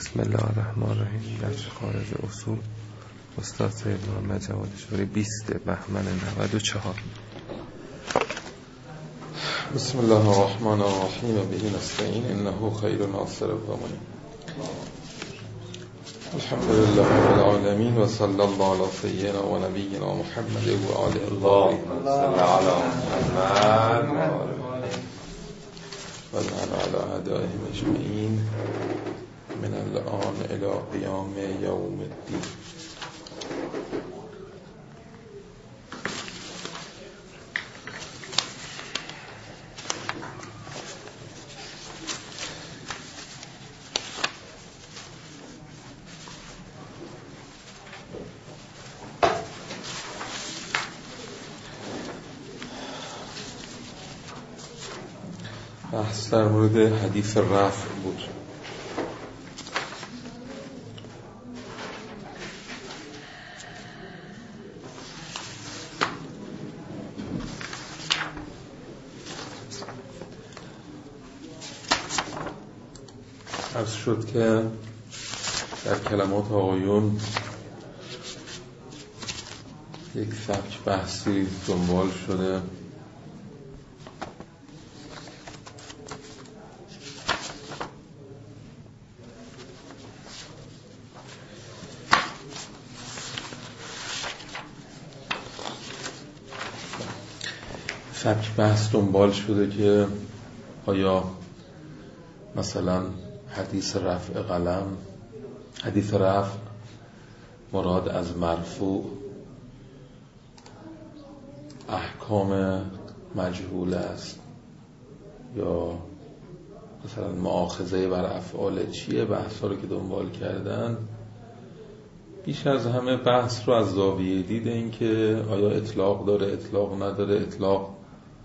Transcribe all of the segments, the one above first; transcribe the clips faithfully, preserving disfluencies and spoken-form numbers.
بسم الله الرحمن الرحیم. در خارج اصول استاد سید محمد جواد شوری بیست بهمن نود و چهار. بسم الله الرحمن الرحیم و به نستعین انه خیر ناصر و معین. الحمد لله رب العالمین و صلی الله علی سیدنا و نبینا محمد و آله الطاهرین. صلی علی محمد و علی اعدائهم اجمعین من الان الی قیام یوم الدین. بحث در مورد حدیث رفع بود. عرض شد که در کلمات آقایون یک سبک بحثی دنبال شده سبک بحث دنبال شده که آیا مثلا حدیث رفع قلم، حدیث رفع مراد از مرفوع احکام مجهول است یا مثلا مؤاخذه بر افعال چیه؟ بحث ها رو که دنبال کردن بیش از همه بحث رو از زاویه دید این که آیا اطلاق داره، اطلاق نداره، اطلاق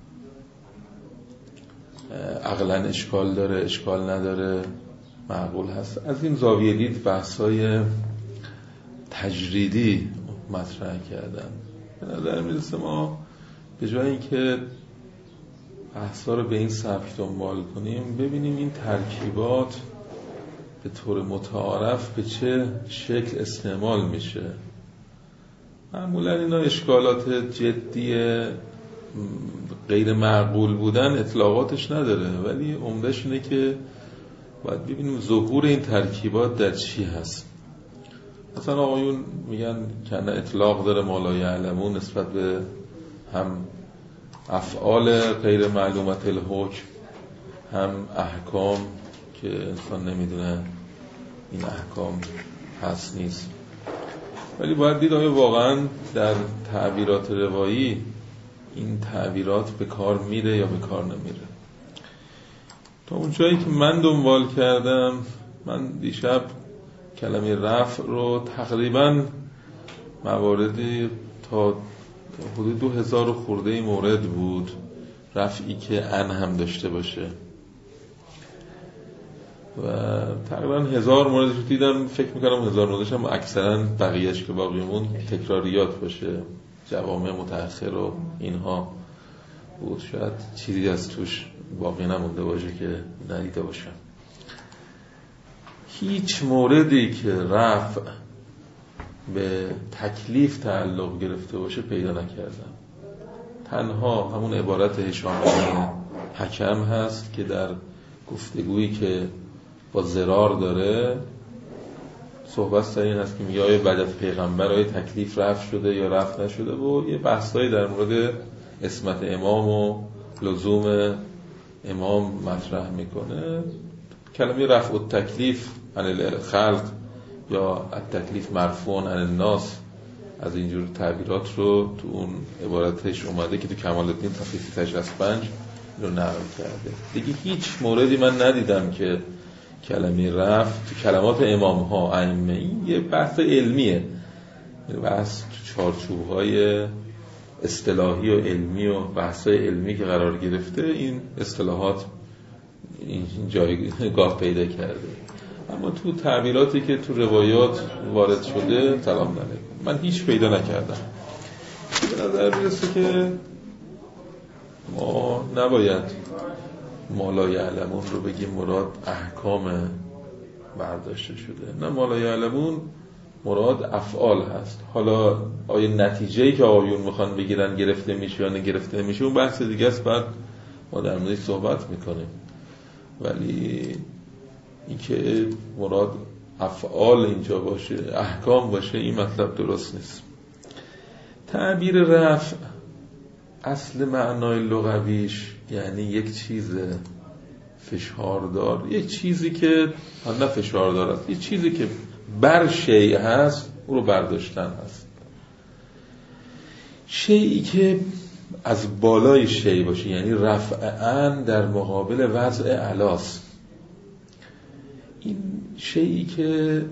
عقلاً اشکال داره، اشکال نداره، معقول هست. از این زاویه دید بحث‌های تجریدی مطرح کردن. به نظر میرسه ما به جای اینکه بحث‌ها رو به این سبک دنبال کنیم ببینیم این ترکیبات به طور متعارف به چه شکل استعمال میشه. معمولاً اینا اشکالات جدی غیر معقول بودن اطلاقاتش نداره، ولی عمده‌ش اینه که باید ببینیم ظهور این ترکیبات در چی هست. مثلا آقایون میگن که نه اطلاق داره ما لا یعلمون نسبت به هم افعال غیر معلومت الحکم هم احکام که انسان نمیدونه این احکام هست نیست. ولی باید دید آیا واقعا در تعبیرات روایی این تعبیرات به کار میره یا به کار نمیره. تا اون جایی که من دنبال کردم، من دیشب کلمه رفع رو تقریبا مواردی تا حدود دو هزار خورده مورد بود رفعی که ان هم داشته باشه و تقریبا هزار موردش رو دیدم. فکر میکنم هزار موردش هم اکثرا بقیهش که باقیمون تکراریات باشه، جوامع متأخر و اینها بود. شاید چیزی از توش باقی نمونده باشه که ندیده باشم. هیچ موردی که رفع به تکلیف تعلق گرفته باشه پیدا نکردم. تنها همون عبارت هشام بن حکم هست که در گفتگویی که با ضرار داره صحبت سر این هست که میگه آیا بعد از پیغمبر آیا تکلیف رفع شده یا رفع نشده و یه بحثایی در مورد اسمت امام و لزوم امام مطرح میکنه. کلمه رفع التکلیف عن الخلق یا التکلیف مرفوع عن الناس از اینجور تعبیرات رو تو اون عبارتش اومده که تو کمال الدین تخفیف تجرس پنج رو نقل کرده. دیگه هیچ موردی من ندیدم که کلمه رفع تو کلمات امام ها ائمه، این یه بحث علمیه، بحث تو چارچوب‌های اصطلاحی و علمی و بحث‌های علمی که قرار گرفته این اصطلاحات این جایگاه پیدا کرده. اما تو تعبیراتی که تو روایات وارد شده سلام علیکم من هیچ پیدا نکردم. به نظر میرسه که ما نباید ما لا یعلمون رو بگیم مراد احکام برداشته شده. نه ما لا یعلمون مراد افعال هست. حالا آیا نتیجه‌ای که آیون میخوان بگیرن گرفته میشه یا نگرفته نمیشه اون بحث دیگه است، بعد ما در موردش صحبت میکنیم. ولی اینکه مراد افعال اینجا باشه، احکام باشه، این مطلب درست نیست. تعبیر رفع اصل معنای لغویش یعنی یک چیز فشاردار، یک چیزی که نه فشاردار است، یک چیزی که بر شیء هست او رو برداشتن هست. شیئی که از بالای شیء باشه، یعنی رفعاً در مقابل وضع علاست. این شیئی که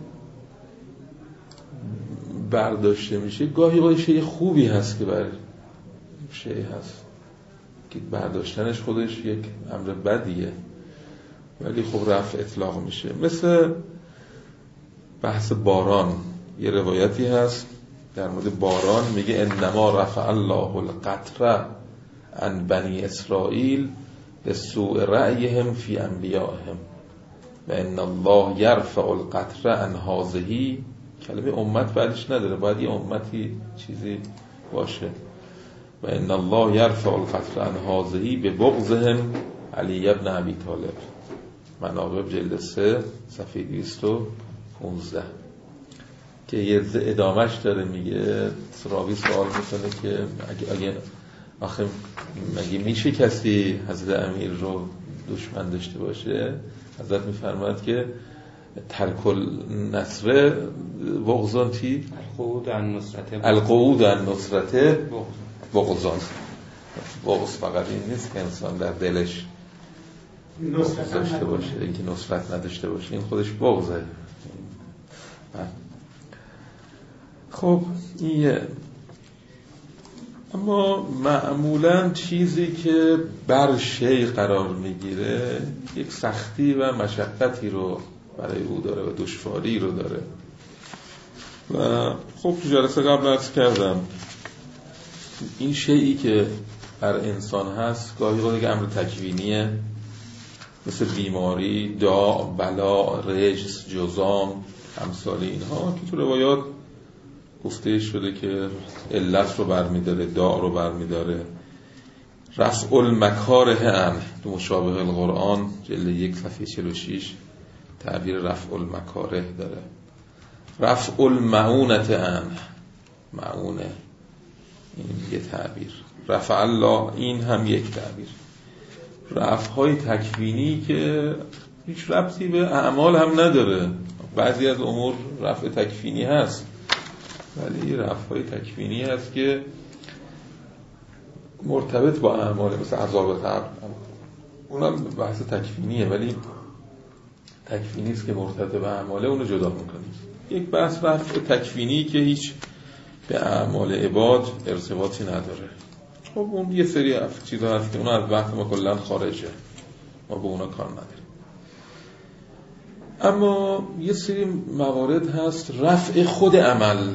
برداشته میشه گاهی گاهی شیء خوبی هست که بر شیء هست که برداشتنش خودش یک امر بدیه، ولی خب رفع اطلاق میشه. مثل بحث باران، یه روایتی هست در مورد باران میگه انما رفع الله القطر عن بنی اسرائیل لسوء رأیهم فی انبیائهم و ان الله یرفع القطر عن هذه. کلمه امت بعدش نداره، باید یه امتی چیزی باشه. و ان الله یرفع القطر عن هذه ببغضهم علی ابن ابی طالب. مناقب جلد سه صفحه دویست و پانزده که یه ادامهش داره. میگه راوی سوال میکنه که اگه, اگه آخه مگه میشه کسی حضرت امیر رو دشمن داشته باشه؟ حضرت میفرماید که ترک النصر بغضان چی؟ القعود عن نصرته القعود عن نصرته بغضان. بغض فقط این نیست که انسان در دلش نصرت داشته باشه، اینکه نصرت نداشته باشه، این خودش بغضه. خب این اما معمولا چیزی که بر شیء قرار میگیره یک سختی و مشقتی رو برای او داره و دشواری رو داره. و خب تو جلسه قبل عرض کردم این شیئی که بر انسان هست گاهی گاهی امر تکوینیه، مثل بیماری، داع، بلا، رجس، جزام، امثال اینها که تو روایات گفته شده که علت رو برمیداره، داع رو برمیداره. رفع المکاره عنه تو مشابه القرآن جلد یک صفحه چهل و شش تعبیر رفع المکاره داره. رفع المعونت عنه، معونه این یه تعبیر. رفع الله این هم یک تعبیر. رفع های تکوینی که هیچ ربطی به اعمال هم نداره. بعضی از امور رفع تکوینی هست ولی رفع های تکوینی هست که مرتبط با اعمال، مثل عذاب قبر، اونم بحث تکوینیه ولی تکوینی است که مرتبط به اعماله، اونو جدا میکنیم. یک بحث رفع تکوینی که هیچ به اعمال عباد ارتباطی نداره. خب اون یه سری چیزا هست که اونا از بحث ما کلا خارجه، ما به اونا کار نداریم. اما یه سری موارد هست رفع خود عمل،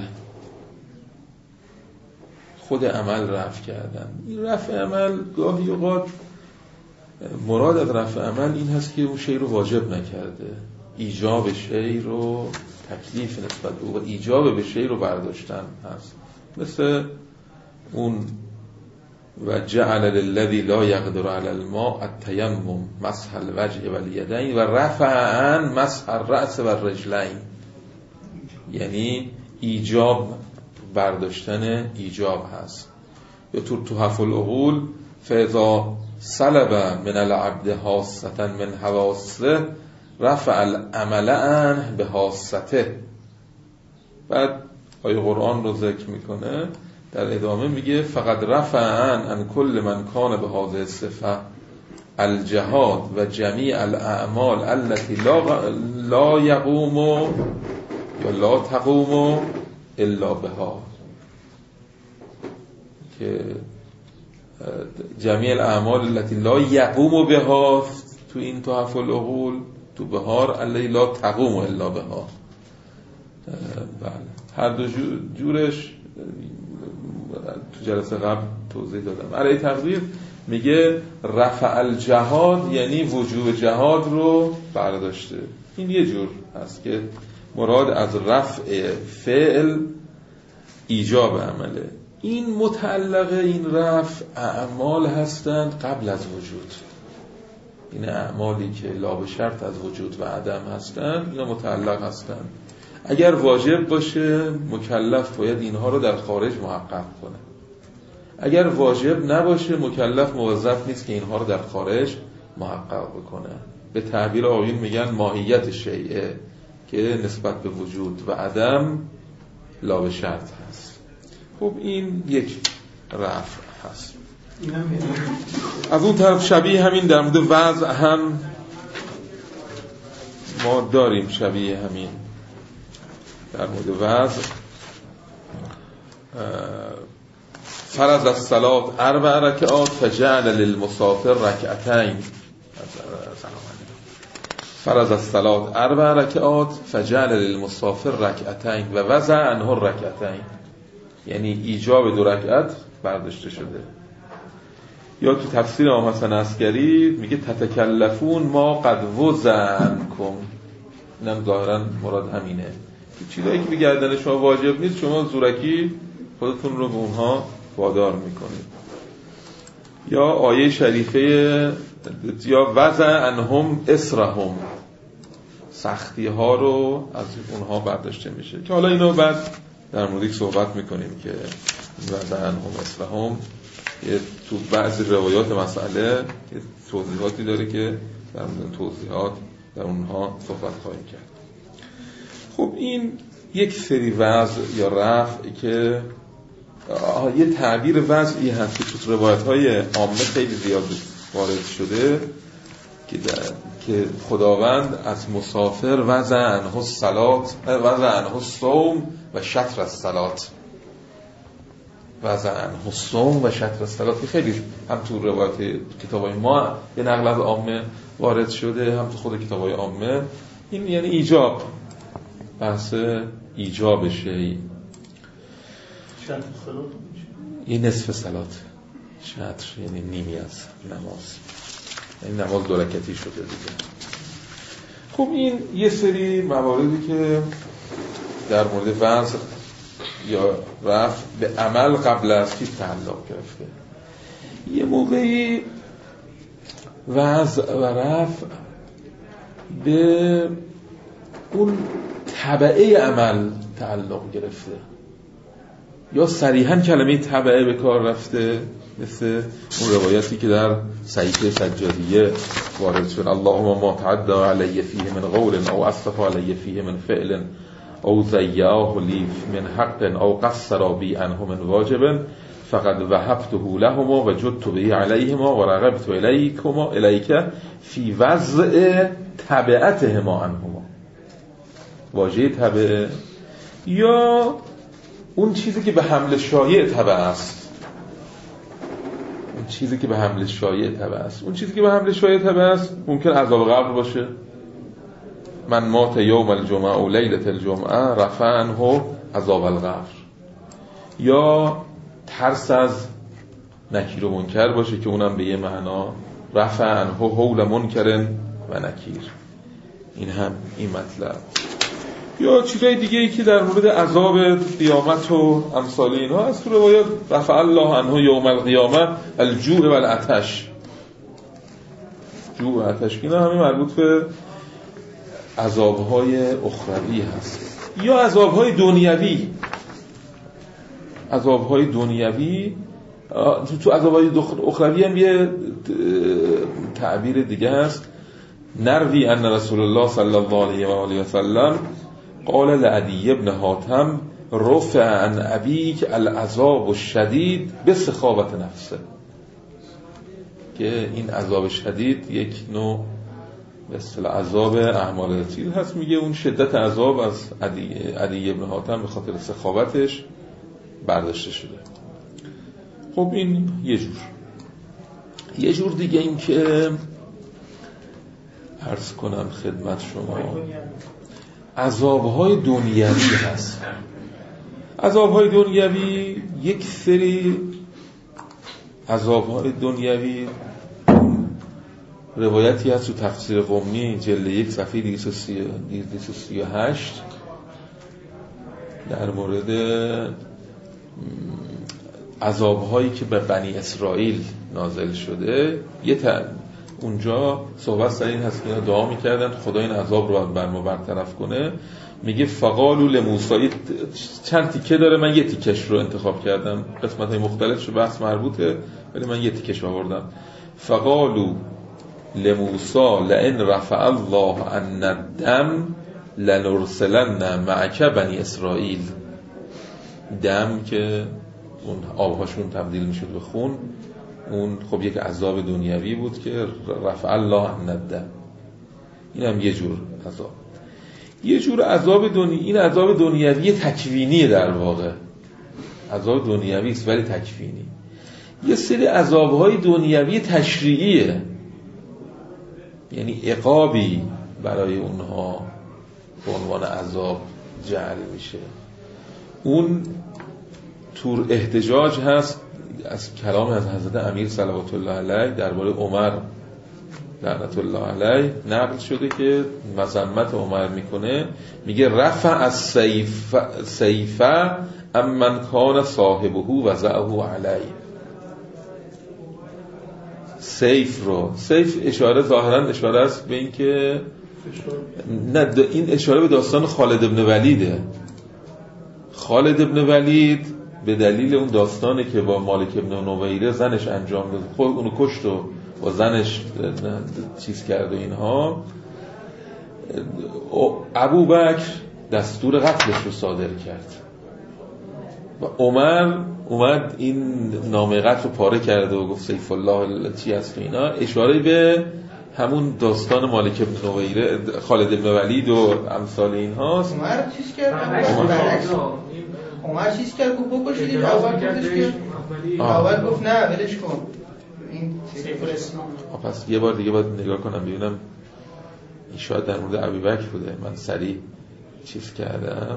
خود عمل رفع کردن. این رفع عمل گاهی اوقات مراد از رفع عمل این هست که اون شی رو واجب نکرده، ایجاب شی رو، تکلیف نسبت به او و ایجاب به شی رو برداشتن هست. مثل اون و جعل للذی لا یقدر علی الماء التیمم مسح الوجه والیدین و رفع عن مسح الراس والرجلین، یعنی ایجاب برداشتن ایجاب هست. یا تو تحف العقول فاذا سلب من العبد حاسة من حواسه رفع العمل عنه به حاسته. بعد آیه قرآن رو ذکر میکنه، در ادامه میگه فقط رفع عن ان کل من کان به هذه الصفه الجهاد و جمیع الاعمال التي لا لا يقوم یا لا تقوم الا بها، که جمیع الاعمال التي لا يقوم بها تو این تحف العقول، تو بهار التي لا تقوم الا بها. بله هر دو جورش تو جلسه قبل توضیح دادم. علی تقدیر میگه رفع الجهاد یعنی وجوب جهاد رو برداشته، این یه جور هست که مراد از رفع فعل ایجاب عمله. این متعلق این رفع اعمال هستند قبل از وجود. این اعمالی که لا به شرط از وجود و عدم هستند اینا متعلق هستند. اگر واجب باشه مکلف باید اینها رو در خارج محقق کنه. اگر واجب نباشه مکلف موظف نیست که اینها رو در خارج محقق بکنه. به تعبیر آیین میگن ماهیت شیء که نسبت به وجود و عدم لا به شرط هست. خب این یک رفع هست. از اون طرف شبیه همین در مورد وضع هم ما داریم. شبیه همین در مورد وضع فرض الصلاة اربع رکعات فجعل للمسافر رکعتین. فرض الصلاة اربع رکعات فجعل للمسافر رکعتین و وضع عنه الرکعتین، یعنی ایجاب دو رکعت برداشته شده. یا تو تفسیر امام حسن عسکری میگه تتکلفون ما قد وزنکم. اینم ظاهرا مراد همینه، چیزایی که به گردن شما واجب نیست شما زورکی خودتون رو به اونها وادار میکنید. یا آیه شریفه یا وضع عنهم اسرهم، سختی ها رو از اونها برداشته میشه که حالا اینو بعد در موردش صحبت میکنیم که وضع عنهم اسرهم تو بعضی روایات مسئله توضیحاتی داره که در مورد توضیحات در اونها صحبت خواهیم کرد. خب این یک سری وضع یا رفع که یه تعبیر وضعی هست که تو روایت‌های عامه خیلی زیاد وارد شده که که خداوند از مسافر وضع عنه الصلات وضع عنه الصوم و شطر الصلات وضع عنه الصوم و شطر الصلات، خیلی هم تو روایت کتابای ما یه نقل از عامه وارد شده هم تو خود کتابای عامه. این یعنی ایجاب، بحث ایجاب شیء. شطر صلات یه نصف صلات، شطر یعنی نیمی از نماز، این نماز دو رکعتی شده دیگه. خب این یه سری مواردی که در مورد وضع یا رفع به عمل قبل از کی تعلق گرفته. یه موقعی وضع و رفع به اون تبعه عمل تعلق گرفته یا صریحاً کلمه تبعه به کار رفته، مثل اون روایتی که در صحیفه سجادیه وارد شد: اللهم ما تعدى علی فیه من قول او اسف علی فیه من فعل او ضیعه لی من حق او قصر بی عنه من واجب فقد وهبته لهما و جدت به علیهما و رغبت الیکما الیک فی وضع تبعتهما عنهما. واژه تبعه یا اون چیزی که به حمل شایع تبع است، اون چیزی که به حمل شایع تبع است اون چیزی که به حمل شایع تبع است ممکن عذاب قبر باشه. من مات یوم الجمعه و لیلة الجمعه رفع عنه عذاب القبر. یا ترس از نکیر و منکر باشه که اونم به یه معنا رفع عنه هول منکر و نکیر. این هم این مطلب. یا چیزای دیگه ای که در مورد عذاب قیامت و امثال اینها از تو روایات رفع الله عنه یوم القیامه الجوع و العطش. جوع و عطش اینا همه مربوط به عذابهای اخروی هست. یا عذابهای دنیوی. عذابهای دنیوی تو عذابهای اخروی هم یه تعبیر دیگه هست: نروی ان رسول الله صلی الله علیه و آله و سلم قال لعدی ابن حاتم رفع عن ابیک العذاب الشدید بسخاوت نفسه، که این عذاب شدید یک نوع به اصطلاح عذاب اعمال رتیل هست. میگه اون شدت عذاب از عدی, عدی ابن حاتم به خاطر سخاوتش برداشته شده. خب این یه جور. یه جور دیگه این که عرض کنم خدمت شما عذابهای دنیوی هست. عذابهای دنیوی یک سری عذابهای دنیوی روایتی هست تو تفسیر قمی جلد یک صفحه دویست و سی و هشت در مورد عذاب‌هایی که به بنی اسرائیل نازل شده. یه ت... اونجا صحبت سر این هست که اینا دعا می‌کردن خدا این عذاب رو بر ما برطرف کنه. میگه فقالوا لموسی، چند تیکه داره، من یه تیکش رو انتخاب کردم، قسمت‌های مختلفش رو بحث مربوطه ولی من یه تیکش آوردم. فقالوا لموسی لئن رفع الله عنا الدم لنرسلن معك بنی اسرائیل. دم که اون آبهاشون تبدیل میشد به خون، اون خب یک عذاب دنیوی بود که رفع الله عنا الدم. این هم یه جور عذاب، یه جور عذاب دنیوی. این عذاب دنیوی تکوینیه، در واقع عذاب دنیوی است ولی تکوینی. یه سری عذابهای دنیوی تشریعیه، یعنی عقابی برای اونها به عنوان عذاب جعل میشه. اون طور احتجاج هست از کلام از حضرت امیر صلوات الله علیه درباره عمر لعنت الله علیه نقل شده که مذمت عمر میکنه، میگه رفع از سیف سیفه امن کان صاحبه وضعه علیه. سیف رو، سیف اشاره ظاهرا اشاره است به این که نه، این اشاره به داستان خالد ابن ولیده. خالد ابن ولید به دلیل اون داستانی که با مالک ابن نویره زنش انجام داد، خود اونو کشت و با زنش چیز کرد و اینها، ابوبکر دستور قتلش رو صادر کرد و عمر اومد این نامه قتل رو پاره کرده و گفت سیف الله چی هست و اینا، اشاره به همون داستان مالک ابن نویره، خالد ابن ولید و امثال اینهاست. عمر چیز کرد؟ عمر چیز کرد گفت بکشید، اول گفتش که اول گفت نه ولش کن. این سیف الاسلام. پس یه بار دیگه باید نگاه کنم ببینم این شاید در مورد ابوبکر بوده، من سریع چیز کردم.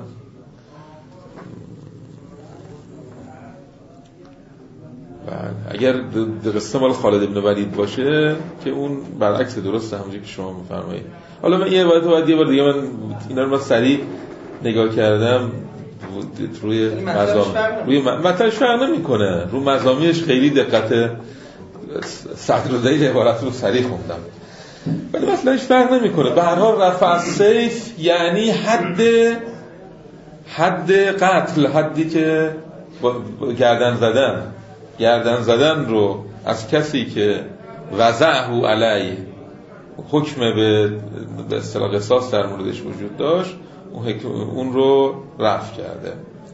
بله، اگر قصه مال خالد ابن ولید باشه که اون برعکس درسته همونجوری که شما میفرمایید. حالا من یه بار تو بعد یه بار دیگه من اینا رو من سریع نگاه کردم روی مزامی، روی متنش فرق نمیکنه، رو مزامیش خیلی دقت صدرزایی عبارت رو سریع خوندم ولی متنش فرق نمیکنه. به هر حال رفع سیف یعنی حد حد قتل، حدی که گردن زدن گردن زدن رو از کسی که وضعه علیه حکم به به اصطلاح قصاص در موردش وجود داشت اون رو رفع کرده.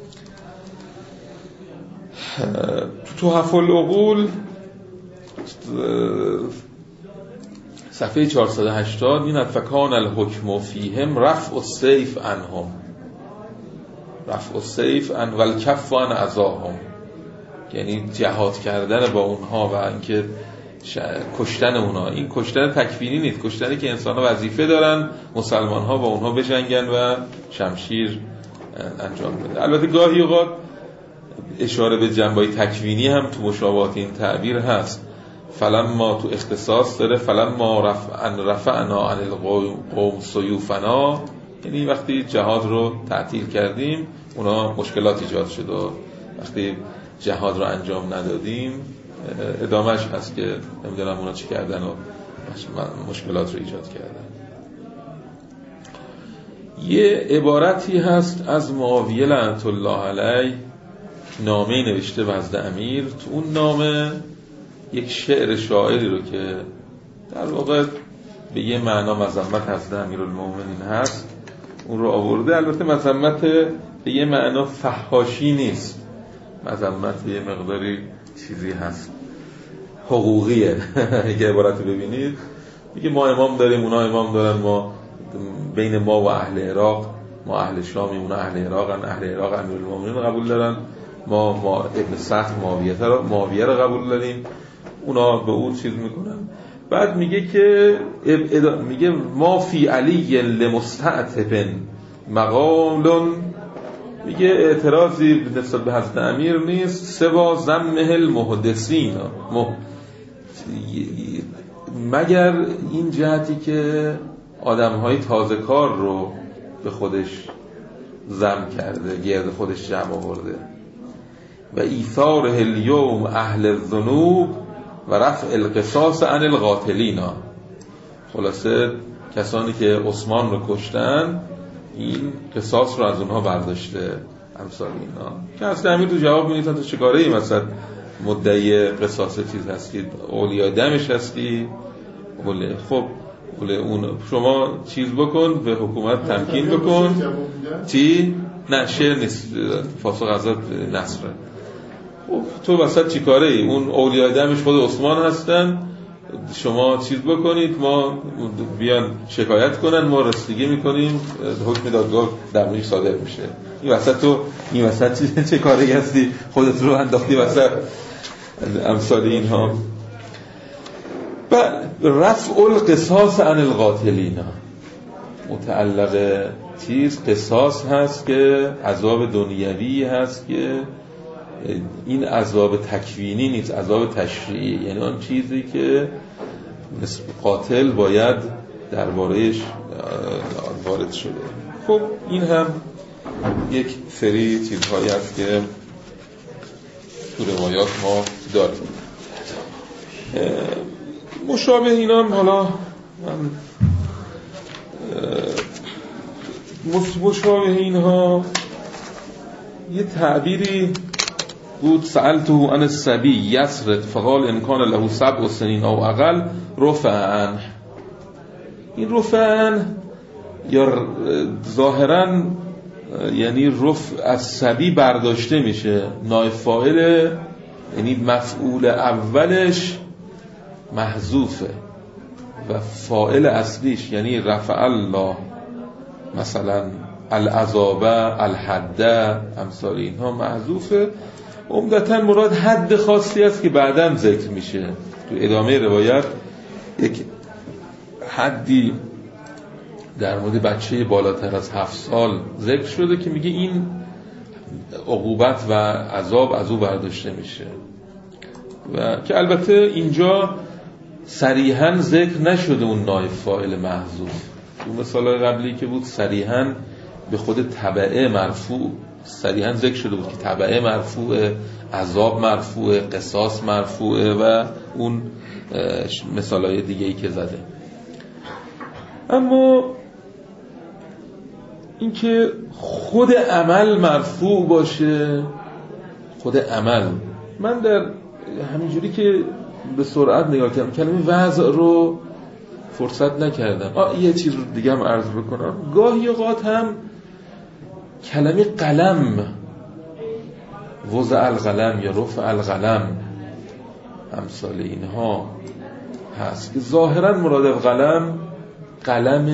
تو تحف العقول صفحه چهارصد و هشتاد این فکان الحکم فیهم رفع السیف عنهم، رفع السیف عن والکف عن اذاهم، یعنی جهاد کردن با اونها و اینکه کشتن اونها. این کشتن تکفیری نیست، کشتنی که انسان‌ها وظیفه دارن مسلمان‌ها با اونها بجنگن و شمشیر انجام بده. البته گاهی اوقات اشاره به جنبه‌های تکوینی هم تو مشابهات این تعبیر هست. فلما تو اختصاص داره، فلما رفع رفعنا عن القوم سیوفنا، یعنی وقتی جهاد رو تعطیل کردیم اونا مشکلات ایجاد شد و وقتی جهاد رو انجام ندادیم ادامهش هست که نمیدونم اونا چی کردن و مشکلات رو ایجاد کردن. یه عبارتی هست از معاویه لعنت الله علیه، نامه نوشته وزد امیر. تو اون نامه یک شعر شاعری رو که در واقع به یه معنا مذمت حضرت امیرالمومنین هست اون رو آورده. البته مذمت به یه معنا فحاشی نیست، مذمت یه مقداری چیزی هست حقوقیه. اگه عبارت رو ببینید میگه ما امام داریم اونا امام دارن، ما بین ما و اهل عراق، ما اهل شامی اونا اهل عراقن، اهل عراق امیرالمومنین قبول دارن، ما ما ابن سعد معاویه رو معاویه رو قبول داریم، اونا به اون چیز میکنن. بعد میگه که میگه ما فی علی لمستعتب مقال، میگه اعتراضی نسبت به حضرت امیر نیست سوا ذمه المحدثین. مگر این جهتی که آدم‌های تازه کار رو به خودش زم کرده، گرد خودش جمع آورده. و ایثار الیوم اهل الذنوب و رفع القصاص عن القاتلین. خلاصه کسانی که عثمان رو کشتن این قصاص رو از اونها برداشته، امثال اینا. که اصلا همین تو جواب میدید تو چه کاره مثلا مدعی قصاص چیز هستی، اولیای دمش هستی، اولی خب اولی اون شما چیز بکن به حکومت تمکین بکن. چی؟ نه شعر نیست، فاسق ازت نصره. خب تو وسط چی کاره ای؟ اون اولیای دمش خود عثمان هستن، شما چیز بکنید، ما بیان شکایت کنن، ما رسیدگی میکنیم، حکم دادگاه در موردش صادر میشه. این وسط تو این وسط چه, چه کاری هستی؟ خودت رو انداختی وسط امثال اینها. و رفع القصاص عن القاتلین، متعلق چیز قصاص هست که عذاب دنیوی هست که این عذاب تکوینی نیست، عذاب تشریعی، یعنی آن چیزی که قاتل باید درباره‌اش وارد شده. خب این هم یک سری چیزهایی هست که تو روایات ما داریم. مشابه اینا هم حالا مشابه اینها یه تعبیری بود، سألته عن الصبی یسرد فقال ان کان له سبع سنین او اقل رفع عنه. این رفع عنه یا ظاهرا یعنی رفع از صبی برداشته میشه، نائب فاعل یعنی مفعول اولش محذوفه و فاعل اصلیش یعنی رفع الله مثلا العذاب الحد امثال اینها محذوفه. عمدتاً مراد حد خاصی است که بعداً ذکر میشه. تو ادامه روایت یک حدی در مورد بچه بالاتر از هفت سال ذکر شده که میگه این عقوبت و عذاب از او برداشته میشه، و که البته اینجا صریحاً ذکر نشده اون نائب فاعل محذوف. اون مثال قبلی که بود صریحاً به خود تبعه مرفوع صریحاً ذکر شده بود که تبعه مرفوع، عذاب مرفوع، قصاص مرفوع و اون مثالای دیگه‌ای که زده. اما اینکه خود عمل مرفوع باشه، خود عمل، من در همینجوری که به سرعت نگاه کردم کلمه وضع رو فرصت نکردم. آه یه چیز دیگه هم عرض بکنم، گاهی اوقات هم کلمه قلم، وضع القلم یا رفع القلم امثال اینها هست که ظاهرا مراد قلم قلم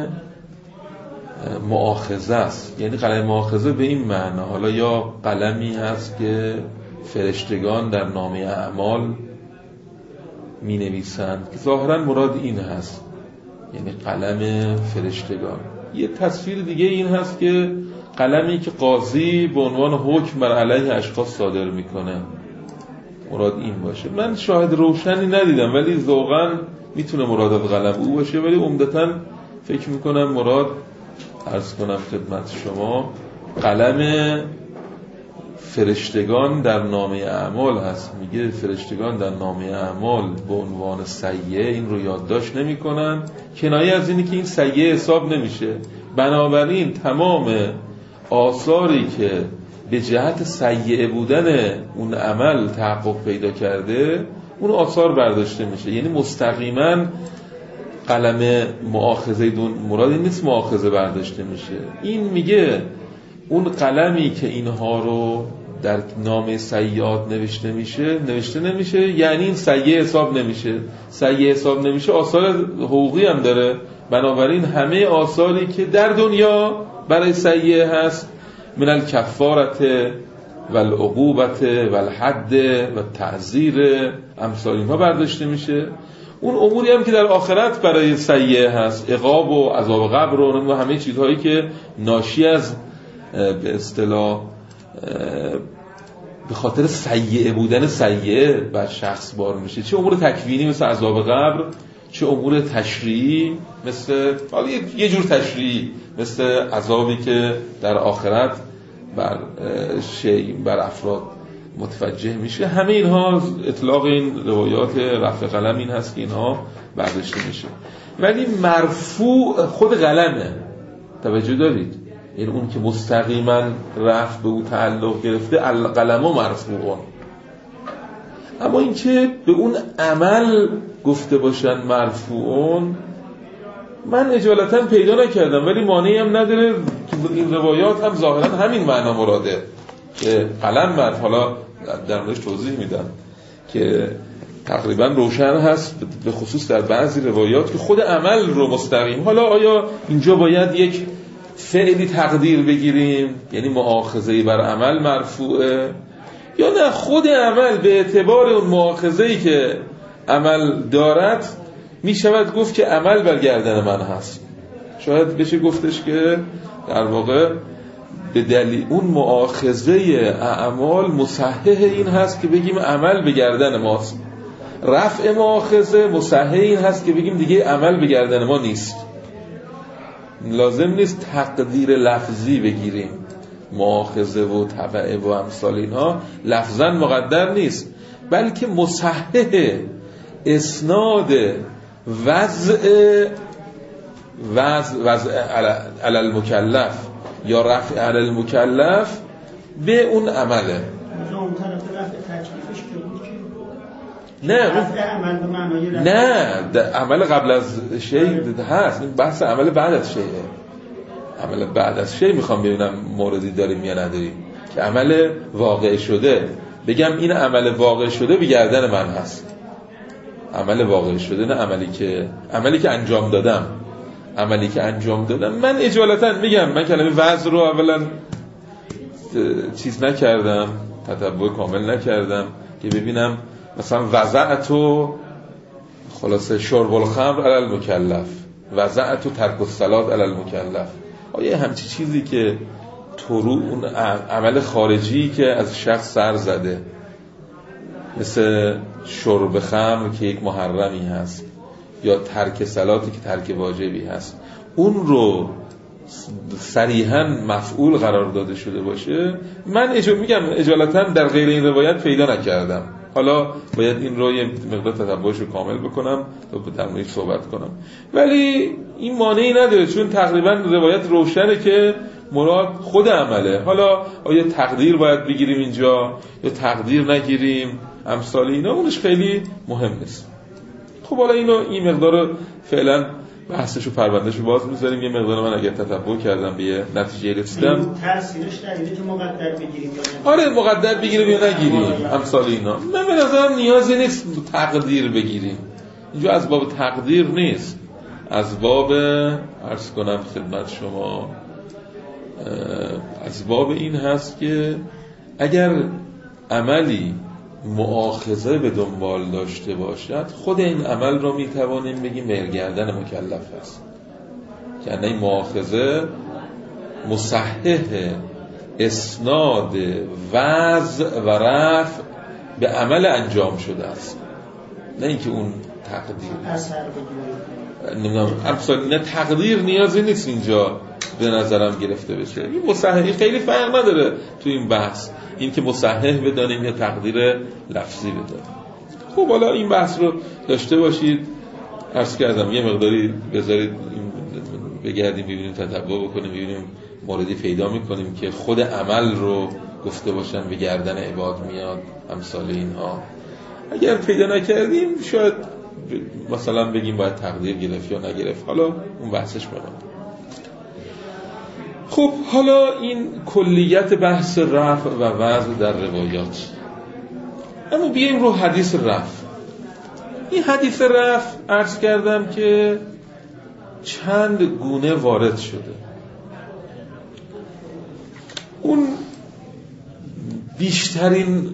مؤاخذه است، یعنی قلم مؤاخذه به این معنی، حالا یا قلمی هست که فرشتگان در نامه اعمال می نویسند که ظاهرا مراد این هست، یعنی قلم فرشتگان. یه تصویر دیگه این هست که قلمی که قاضی به عنوان حکم بر علیه اشخاص صادر میکنه، مراد این باشه. من شاهد روشنی ندیدم ولی ذوقاً میتونه مراد از قلم او باشه، ولی عمدتاً فکر میکنم مراد، عرض کنم خدمت شما، قلم فرشتگان در نامه اعمال هست. میگه فرشتگان در نامه اعمال به عنوان سیئه این رو یادداشت نمیکنن، کنایه از اینی که این سیئه حساب نمیشه. بنابراین تمام آثاری که به جهت سیئه بودن اون عمل تحقق پیدا کرده اون آثار برداشته میشه، یعنی مستقیما قلم مؤاخذه دون مراد این نیست مؤاخذه برداشته میشه. این میگه اون قلمی که اینها رو در نامه سیئات نوشته میشه نوشته نمیشه، یعنی این سیئه حساب نمیشه. سیئه حساب نمیشه آثار حقوقی هم داره، بنابراین همه آثاری که در دنیا برای سیئه هست من الکفارت و العقوبت و الحد و تعزیر امثال اینها برداشته میشه. اون اموری هم که در آخرت برای سیئه هست، عقاب و عذاب قبر و همه چیزهایی که ناشی از به اصطلاح به خاطر سیئه بودن سیئه بر شخص بار میشه، چه امور تکوینی مثل عذاب قبر، چه امور تشریعی مثل حالا یه جور تشریعی مثل عذابی که در آخرت بر شیء بر افراد متوجه میشه. همه اینها اطلاق این روایات رفع قلم این هست که اینها برداشته میشه. ولی مرفوع خود قلمه، توجه دارید؟ این اون که مستقیما رفع به او تعلق گرفته قلم و مرفوعون. اما این که به اون عمل گفته باشن مرفوعون من اجالتا پیدا نکردم، ولی مانعی هم نداره که این روایات هم ظاهرا همین معنا مراده که قلم مرفوع. حالا در موردش توضیح میدم که تقریبا روشن هست به خصوص در بعضی روایات که خود عمل رو مستقیم. حالا آیا اینجا باید یک فعلی تقدیر بگیریم یعنی مؤاخذه‌ای بر عمل مرفوعه، یا نه خود عمل به اعتبار اون مؤاخذه‌ای که عمل دارد می شود گفت که عمل بر گردن من هست؟ شاید بشه گفتش که در واقع به دلیل اون مؤاخذه اعمال مصحح این هست که بگیم عمل به گردن ماست، رفع مؤاخذه مصحح این هست که بگیم دیگه عمل به گردن ما نیست. لازم نیست تقدیر لفظی بگیریم، مؤاخذه و تبعه و امثال اینها لفظاً مقدر نیست، بلکه مصحح اسناد وضع وضع وضع علی المکلف یا رفع علی المکلف به اون عمله. نه نه عمل قبل از شی هست، این بحث عمل بعد از شیه. عمل بعد از شی میخوام ببینم موردی داریم یا نداریم که عمل واقع شده بگم این عمل واقع شده به گردن من هست. عمل واقع شده نه عملی که عملی که انجام دادم عملی که انجام دادم من اجالتا میگم من کلمه وضع رو اولا چیز نکردم، تتبع کامل نکردم که ببینم مثلا وضعتو خلاصه شرب الخمر علی المکلف، وضعتو ترک الصلاة علی المکلف. آیا همچی چیزی که تو رو اون عمل خارجی که از شخص سر زده مثل شرب خمر که یک محرمی هست یا ترک صلاتی که ترک واجبی هست اون رو صریحاً مفعول قرار داده شده باشه، من اجا میگم اجالتا در غیر این روایت پیدا نکردم. حالا باید این رو یه مقدار تتبعش رو کامل بکنم تا در موردش صحبت کنم، ولی این مانعی نداره چون تقریبا روایت روشنه که مراد خود عمله. حالا آیا تقدیر باید بگیریم اینجا یا تقدیر نگیریم امثال اینا اونش خیلی مهم نیست. خب حالا اینو این مقدار فعلا بحثشو پروندهشو باز میذاریم. یه مقدار من اگر تتبع کردم به یه نتیجه رسیدم تأثیرش در اینه که مقدر بگیریم یا آره مقدر بگیریم یا نگیریم امثال اینا. من به نظرم نیازی نیست تقدیر بگیریم اینجا، از باب تقدیر نیست، از باب عرض کنم خدمت شما از باب این هست که اگر عملی مؤاخذه به دنبال داشته باشد خود این عمل رو میتوانیم بگیم برگردن مکلف است، یعنی این مؤاخذه مصحح اسناد وضع و رفع به عمل انجام شده است، نه اینکه اون تقدیر اثر بگیره. نمیدونم امثال نه تقدیر نیازی نیست اینجا به نظرم گرفته بشه. این مصححی خیلی فرق نداره تو این بحث این که مصحح بدانیم یا تقدیر لفظی بدانیم. خب حالا این بحث رو داشته باشید. عرض کردم یه مقداری بذارید بگردیم ببینیم تتبع بکنیم ببینیم موردی پیدا میکنیم که خود عمل رو گفته باشن به گردن عباد میاد امثال اینها. اگر پیدا نکردیم شاید مثلا بگیم باید تقدیر گرفت یا نگرفت، حالا اون بحثش بمونه. خب حالا این کلیت بحث رفع و وضع در روایات. اما بیایم رو حدیث رفع. این حدیث رفع عرض کردم که چند گونه وارد شده. اون بیشترین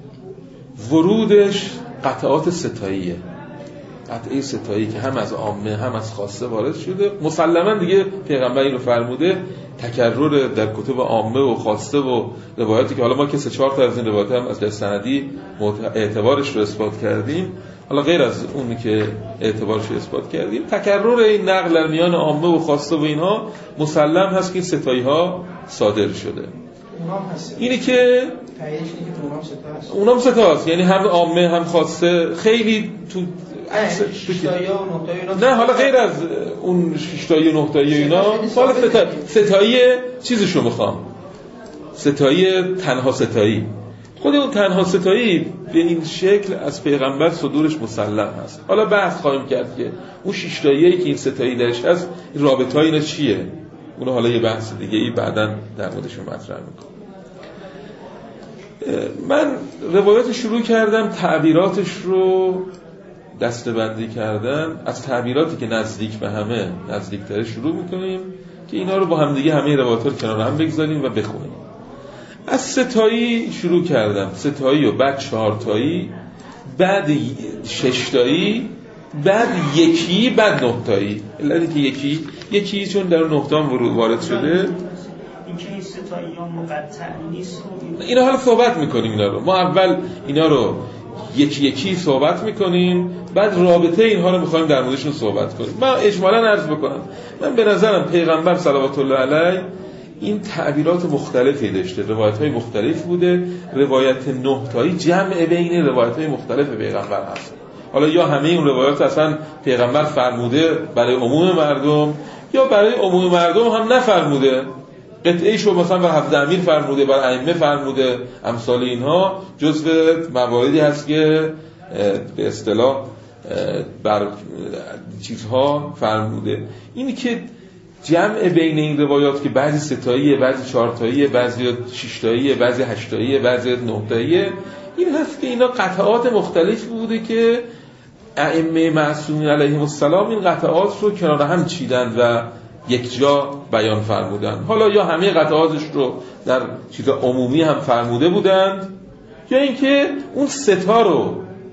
ورودش قطعات ستاییه، قطعه ستایی که هم از عامه هم از خاصه وارد شده. مسلماً دیگه پیغمبر اینو فرموده، تکرر در کتب عامه و خاصه و روایاتی که حالا ما که سه چهار تا از این روایات هم از سندی اعتبارش رو اثبات کردیم حالا غیر از اونی که اعتبارش رو اثبات کردیم، تکرر این نقل در میان عامه و خاصه و اینها مسلم هست که این ستایی ها صادر شده. اینی که اونام ستا هست، یعنی هم عامه هم خاصه، خیلی تو نه حالا غیر از اون شیشتایی و نهتایی و اینا، حالا ستایی چیزشو میخوام، ستایی تنها ستایی، خود اون تنها ستایی به این شکل از پیغمبر صدورش مسلم هست. حالا بحث خواهیم کرد که اون شیشتاییه که این ستایی درش هست رابطه ها اینا چیه، اونو حالا یه بحث دیگه ای بعداً در موردش مطرح میکنم. من روایت شروع کردم تعبیراتش رو دسته‌بندی کردن، از تعبیراتی که نزدیک به همه نزدیک‌تر شروع میکنیم که اینا رو با هم دیگه همه روایت‌ها رو کنار هم بگذاریم و بخونیم. از ستایی شروع کردم، ستایی و بعد چهارتایی، بعد ششتایی، بعد یکی، بعد نهتایی. علتی که یکی یکی چون در نهتا هم وارد شده، این که این ستایی ها مقطع نیست. اینا حالا صحبت میکنیم اینا رو. ما اول اینا رو یکی یکی صحبت میکنیم، بعد رابطه اینها رو میخوایم در موردشون صحبت کنیم. من اجمالاً عرض بکنم، من به نظرم پیغمبر صلوات الله علیه این تعبیرات مختلفی داشته، روایت‌های مختلف بوده. روایت نهتایی جمع بین روایت‌های مختلف پیغمبر هست. حالا یا همه اون روایات اصلا پیغمبر فرموده برای عموم مردم، یا برای عموم مردم هم نفرموده، قطعه شو مثلا بر حضرت امیر فرموده، بر ائمه فرموده، امثال اینها جزو مواردی هست که به اصطلاح بر چیزها فرموده. اینی که جمع بین این روایات که بعضی ستاییه، بعضی چهارتاییه، بعضی ششتاییه، بعضی هشتاییه، بعضی نهتاییه، این هست که اینا قطعات مختلف بوده که ائمه معصومین علیهم السلام این قطعات رو کنار هم چیدن و یک جا بیان فرمودن. حالا یا همه قطعاتش رو در چیز عمومی هم فرموده بودند، یا اینکه اون ستا رو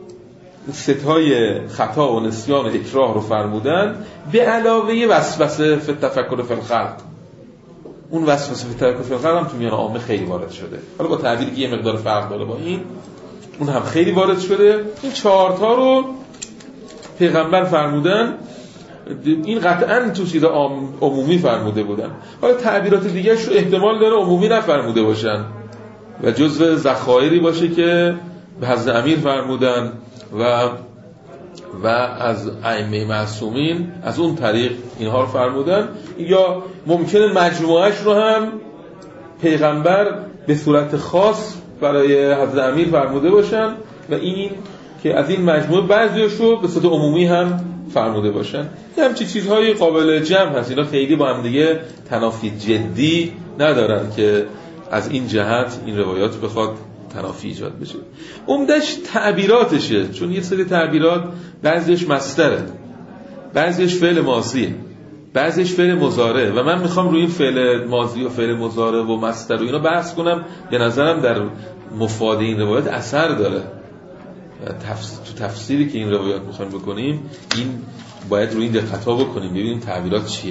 ستای خطا و نسیان و اکراه رو فرمودن به علاوه وسوسه فی التفکر فی الخلق. اون وسوسه فی التفکر فی الخلق هم تو میان عامه خیلی وارد شده، حالا با تعبیری که یه مقدار فرق داره با این، اون هم خیلی وارد شده. این چهار تا رو پیغمبر فرمودن، این قطعاً تو چیز عمومی فرموده بودن. حالا تعبیرات دیگه‌اش رو احتمال داره عمومی نفرموده باشن و جزو ذخایری باشه که به حضرت امیر فرمودن و و از ائمه معصومین از اون طریق اینها رو فرمودن، یا ممکنه مجموعهش رو هم پیغمبر به صورت خاص برای حضرت امیر فرموده باشن و این که از این مجموعه بعضیش رو به صورت عمومی هم فرموده باشن. یه همچین چیزهای قابل جمع هست، اینا خیلی با هم دیگه تنافی جدی ندارن که از این جهت این روایات بخواد تنافی ایجاد بشه. عمدش تعبیراتشه، چون یه سری تعبیرات بعضیش مصدره، بعضیش فعل ماضیه، بعضیش فعل مضارع و من میخوام روی این فعل ماضی و فعل مضارع و مصدر و اینا بحث کنم. به نظرم در مفاد این روایات اثر داره. تفسیر تو تفسیری که این روایات میخوایم بکنیم این باید روی این دقت‌ها بکنیم، ببینیم تعبیرات چیه.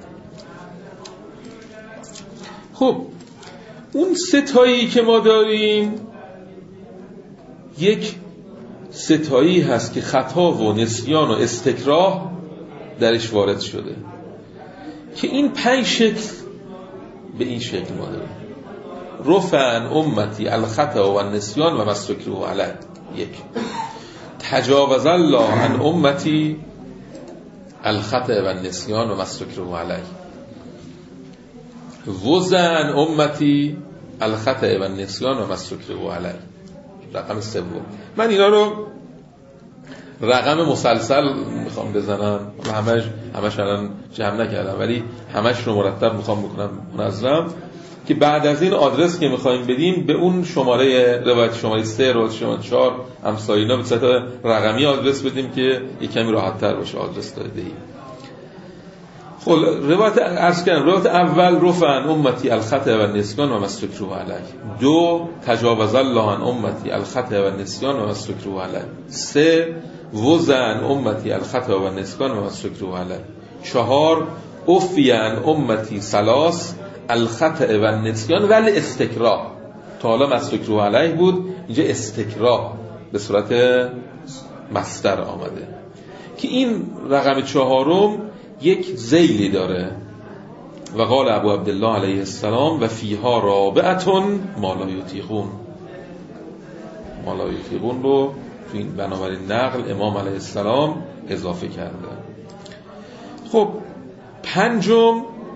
خب اون ستایی که ما داریم یک ستایی هست که خطا و نسیان و استکراه درش وارد شده که این پنج شکل به این شکل ما داریم. رفعن امتی الخطا و النسیان و مستکره علیه. یک، تجاوز الله عن امتی الخطا و النسیان و مستکره علیه. وزن امتی الخطا و النسیان و مستکره علیه. رقم سوم. من اینا رو رقم مسلسل میخوام بزنم، همش همش الان جمع نکردم ولی همش رو مرتب میخوام بکنم منظم، که بعد از این آدرس که میخوایم بدیم به اون شماره روایت شماره سه روایت شماره چهار امثال اینا به صورت رقمی آدرس بدیم که یک کمی راحت تر باشه آدرس داده ای. خب روایت عرض کردم، روایت اول رفعن امتی الخطا و النسیان و مستکره علیه. دو، تجاوز الله عن امتی الخطا و النسیان و مستکره علیه. سه، وزن امتی الخطا و النسیان و مستکره علیه. چهار، افیان امتی ثلاث الخطا و النسیان و الاستکراه. تا حالا مستکره علیه بود، اینجا استکراه به صورت مصدر آمده که این رقم چهارم یک ذیلی داره. و قال ابو عبدالله علیه السلام و فیها رابعتون ما لا یطیقون. ما لا یطیقون رو تو این بنابراین نقل امام علیه السلام اضافه کرده. خب پنجم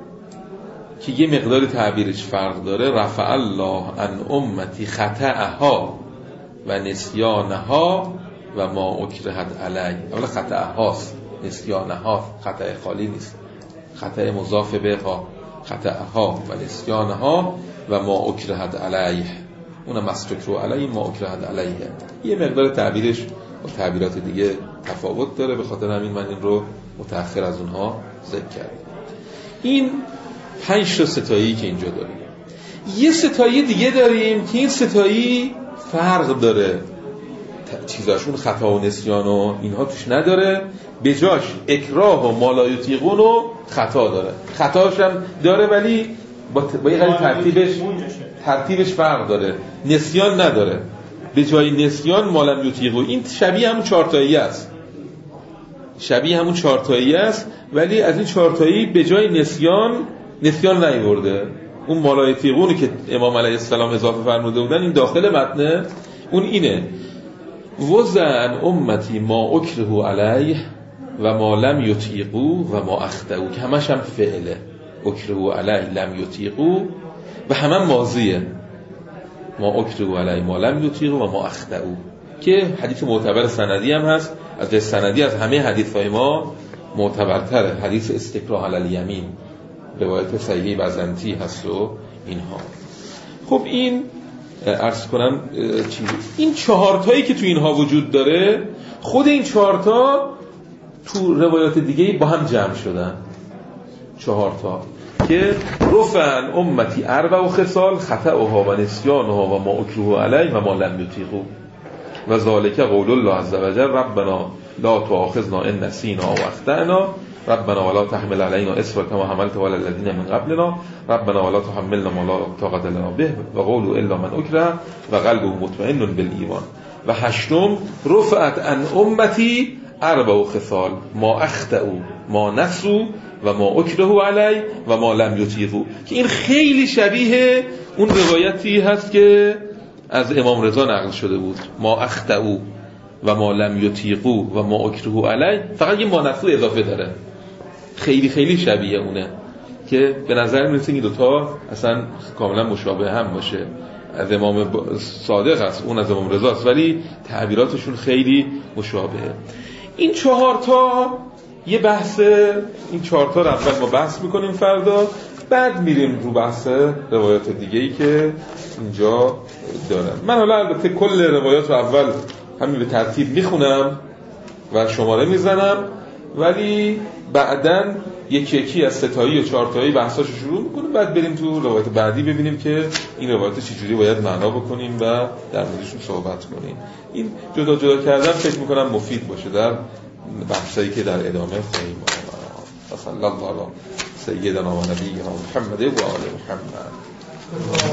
که یه مقدار تعبیرش فرق داره، رفع الله عن امتی خطأها و نسیانها و ما اکرهت علی. اولا خطأهاست، نسیانها خطأ خالی نیست، خطأ مضاف به ها، خطأها و نسیانها و ما اکرهت علیه، اونم مستکرو علیه، ما اکرهت علیه. یه مقدار تعبیرش با تعبیرات دیگه تفاوت داره، به خاطر همین من این رو متأخر از اونها ذکر کردم. این پنج تا ستایی که اینجا داریم. یه ستایی دیگه داریم که این ستایی فرق داره، چیزاشون خطا و نسیان و اینها توش نداره، به جاش اکراه و مالایطیقون و خطا داره. خطاش هم داره ولی با, ت... با یه قدری ترتیبش ترتیبش فرق داره. نسیان نداره، به جای نسیان مالم یطیقو. این شبیه همون چهارتایی است، شبیه همون چهارتایی است، ولی از این چهارتایی به جای نسیان نسیان نیورده. اون مالایطیقونی که امام علیه السلام اضافه فرموده بودن این داخل متنه، اون اینه وزن امتی ما اکره علیه و ما لم یطیقو و ما اخطئو، که همش هم فعله. اکره علیه لم یطیقو و همه ماضیه. ما اکره علیه ما لم یطیقو و ما اخطئو، که حدیث معتبر سندی هم هست. از سندی از همه حدیث‌های ما معتبرتره حدیث استکراه علی الیمین، روایت صحیح بزنتی هست و اینها. خب این عرض کنم چی؟ این چهارتایی که تو اینها وجود داره، خود این چهارتا تو روایات دیگه با هم جمع شدن. چهارتا که رفعن امتی اربع و خصال خطأها و نسیانها و ما اکره علیه و ما لم یطیقو و ذالک قول الله عز وجل ربنا لا تؤاخذنا ان نسینا او اخطأنا ربنا ولا تحمل علينا اصرا كما حملته على الذين من قبلنا ربنا ولا تحملنا ما لا طاقة لنا به و قولوا الا من اکره و قلبه مطمئن بالایمان. و هشتم رفعت عن امتی اربع و خصال ما اخطئوا ما نسوا و ما اکره علی و ما لم یطیقوا، که این خیلی شبیه اون روایتی هست که از امام رضا نقل شده بود، ما اخطئوا و ما لم یطیقوا و ما اکره علی، فقط یه ما نسوا اضافه داره. خیلی خیلی شبیه اونه که به نظر میرسه این دوتا اصلا کاملا مشابه هم باشه. از امام صادق است، اون از امام رضا است، ولی تعبیراتشون خیلی مشابهه. این چهارتا یه بحث، این چهارتا رو اول ما بحث میکنیم فردا، بعد میریم رو بحث روایات دیگه‌ای که اینجا دارم. من حالا البته کل روایات رو اول همین به ترتیب میخونم و شماره میزنم، ولی بعداً یکی یکی از ستایی و چهارتایی بحثاشو شروع میکنیم، بعد بریم تو روایت بعدی ببینیم که این روایت چجوری باید معنا بکنیم و در موردشون صحبت کنیم. این جدا جدا کردن فکر میکنم مفید باشه در بحثایی که در ادامه خواهیم آورد. صلی الله علی سیدنا و نبینا محمد و آل محمد.